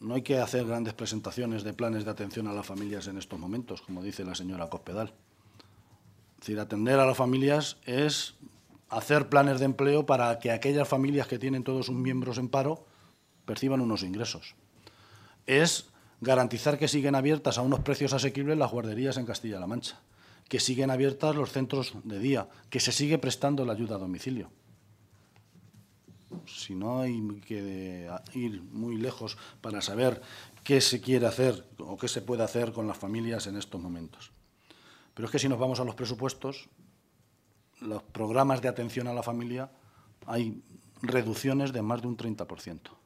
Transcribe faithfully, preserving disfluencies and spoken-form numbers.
no hay que hacer grandes presentaciones de planes de atención a las familias en estos momentos, como dice la señora Cospedal. Es decir, atender a las familias es hacer planes de empleo para que aquellas familias que tienen todos sus miembros en paro perciban unos ingresos. Es garantizar que siguen abiertas a unos precios asequibles las guarderías en Castilla-La Mancha, que siguen abiertas los centros de día, que se sigue prestando la ayuda a domicilio. Si no hay que ir muy lejos para saber qué se quiere hacer o qué se puede hacer con las familias en estos momentos. Pero es que si nos vamos a los presupuestos, los programas de atención a la familia, hay reducciones de más de un treinta por ciento.